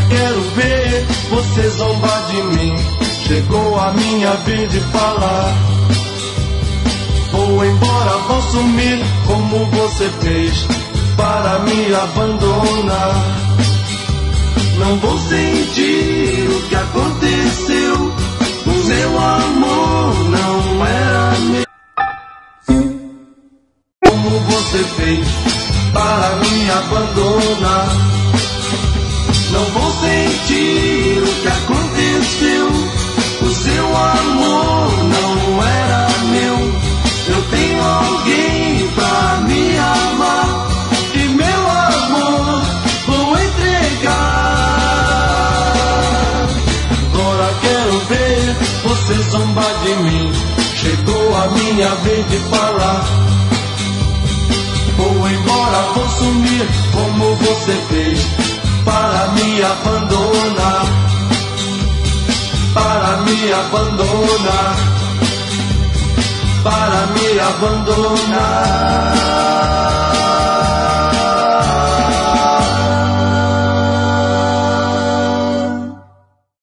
quero ver você zombar de mim. Chegou a minha vez de falar. Vou embora, vou sumir como você fez para me abandonar. Não vou sentir o que aconteceu. O meu amor não era meu. Como você fez para me abandonar. Não vou sentir o que aconteceu. O seu amor não era meu. Eu tenho alguém pra me amar. E meu amor vou entregar. Agora quero ver você zombar de mim. Chegou a minha vez de falar. Vou embora, vou sumir como você fez para me abandonar. Para me abandonar. Para me abandonar.